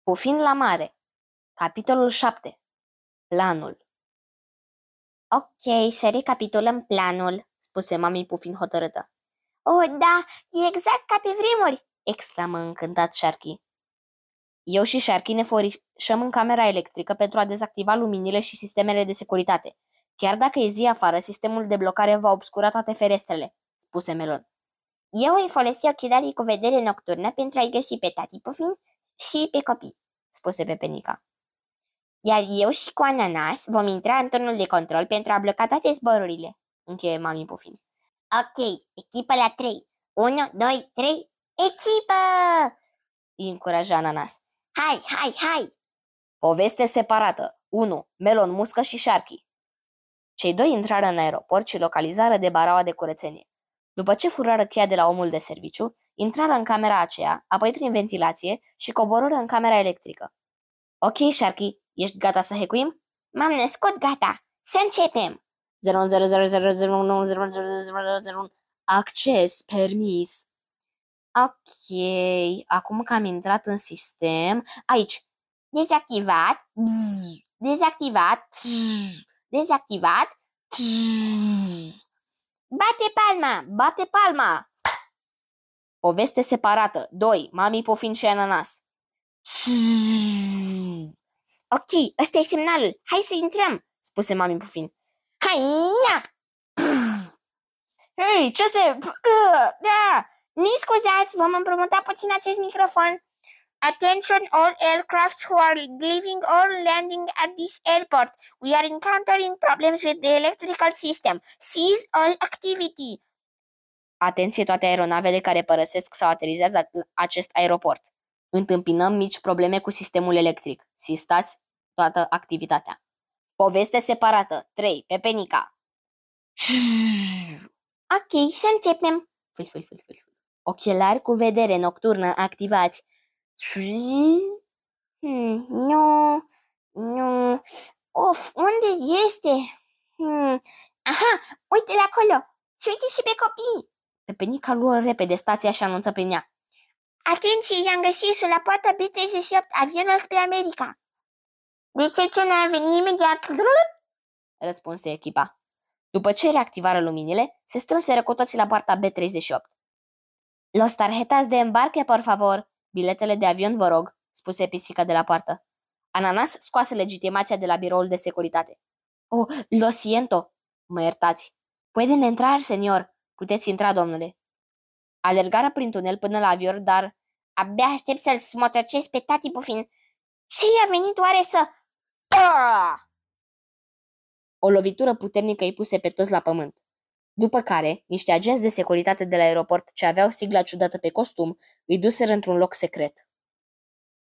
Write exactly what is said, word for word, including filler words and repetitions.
Pufin la mare. Capitolul șapte. Planul. Ok, să recapitulăm planul, spuse mami Pufin hotărâtă. Oh, da, e exact ca pe vremuri, exclamă încântat Sharky. Eu și Sharky ne forișăm în camera electrică pentru a dezactiva luminile și sistemele de securitate. Chiar dacă e zi afară, sistemul de blocare va obscura toate ferestrele, spuse Melon. Eu îi folosi ochelarii cu vedere nocturnă pentru a-i găsi pe tati Pufin și pe copii, spuse Pepenica. Iar eu și cu Ananas vom intra în turnul de control pentru a bloca toate zborurile, încheie mami Pufin. Ok, echipă la trei. unu, doi, trei, echipă! Îi încuraja Ananas. Hai, hai, hai! Poveste separată. unu. Melon, Muscă și Sharky. Cei doi intrară în aeroport și localizară de baraua de curățenie. După ce furară cheia de la omul de serviciu, intrară în camera aceea, apoi prin ventilație și coborâră în camera electrică. Ok, Sharky, ești gata să hackuim? M-am născut gata. Să începem! zero zero zero zero zero unu zero zero zero zero unu Acces permis. Ok, acum că am intrat în sistem, aici. Dezactivat. Bzz, dezactivat. Bzz, dezactivat. Bzz. Bate palma! Bate palma! Poveste separată. doi. Mami Pufin și Ananas. Ok, ăsta e semnalul. Hai să intrăm, spuse mami Pufin. Hai! Hei, ce se... Mi scuzați, vom împrumuta puțin acest microfon. Attention all aircrafts who are leaving or landing at this airport. We are encountering problems with the electrical system. Cease all activity. Atenție toate aeronavele care părăsesc sau aterizează acest aeroport. Întâmpinăm mici probleme cu sistemul electric. Sistați toată activitatea. Poveste separată. trei. Pepenica. Ok, să începem. Fâl, fâl, fâl, fâl. Ochelari cu vedere nocturnă activați. Hmm, nu, nu. Of, unde este? Hmm. Aha, uite-l acolo. Și uite și pe copii. Pepenica luă repede stația și anunță prin ea. Atenție, i-am găsit și la poarta B treizeci și opt, avionul spre America. De ce ce ne-a venit imediat? Răspunse echipa. După ce reactivară luminile, se strânseră cu toții la poarta B treizeci și opt. Los tarjetas de embarque, por favor. Biletele de avion, vă rog, spuse pisica de la poartă. Ananas scoase legitimația de la biroul de securitate. Oh, lo siento. Mă iertați. Pueden entrar, senior. Puteți intra, domnule. Alergară prin tunel până la avion, dar... Abia aștept să-l smotocesc pe tati Pufin. Ce i-a venit oare să... Ah! O lovitură puternică îi puse pe toți la pământ. După care, niște agenți de securitate de la aeroport ce aveau sigla ciudată pe costum, îi duseră într-un loc secret.